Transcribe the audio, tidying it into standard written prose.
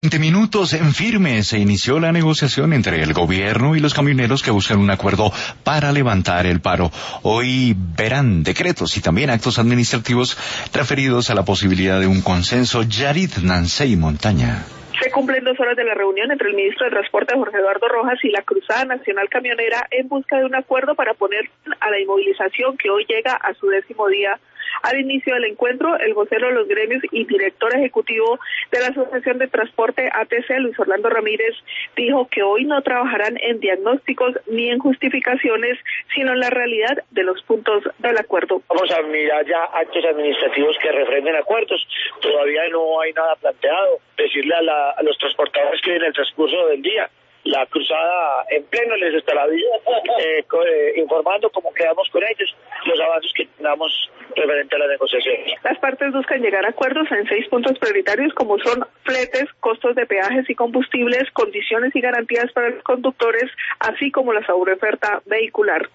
20 minutos en firme se inició la negociación entre el gobierno y los camioneros que buscan un acuerdo para levantar el paro. Hoy verán decretos y también actos administrativos referidos a la posibilidad de un consenso. Yarit Nansey Montaña. Se cumplen 2 horas de la reunión entre el ministro de Transporte, Jorge Eduardo Rojas, y la Cruzada Nacional Camionera en busca de un acuerdo para poner fin a la inmovilización que hoy llega a su 10º día. Al inicio del encuentro, el vocero de los gremios y director ejecutivo de la Asociación de Transporte ATC, Luis Orlando Ramírez, dijo que hoy no trabajarán en diagnósticos ni en justificaciones, sino en la realidad de los puntos del acuerdo. Vamos a mirar ya actos administrativos que refrenden acuerdos. Todavía no hay nada planteado. Decirle a los transportadores que en el transcurso del día la cruzada en pleno les estará informando cómo quedamos con ellos, los avances que tengamos referente a las negociaciones. Las partes buscan llegar a acuerdos en 6 puntos prioritarios, como son fletes, costos de peajes y combustibles, condiciones y garantías para los conductores, así como la sobreoferta vehicular.